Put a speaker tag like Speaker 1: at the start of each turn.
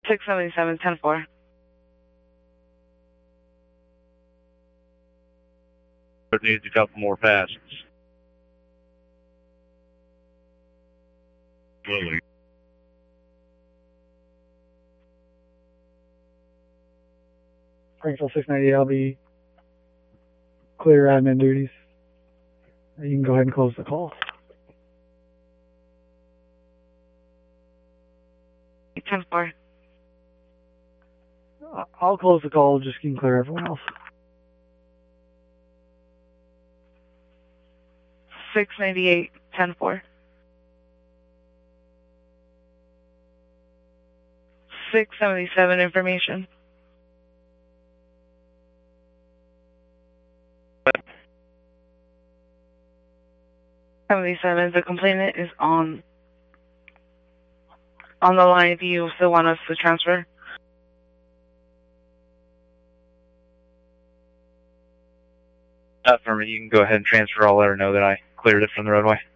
Speaker 1: 677, 10-4.
Speaker 2: It needs a couple more passes. Lily.
Speaker 3: Springfield 698, I'll be clear admin duties. You can go ahead and close the call.
Speaker 1: 10-4.
Speaker 3: I'll close the call, just you can clear everyone else.
Speaker 1: 698, 10-4. 677, information. The complainant is on the line. Do you still want us to transfer?
Speaker 2: For me, you can go ahead and transfer. I'll let her know that I cleared it from the roadway.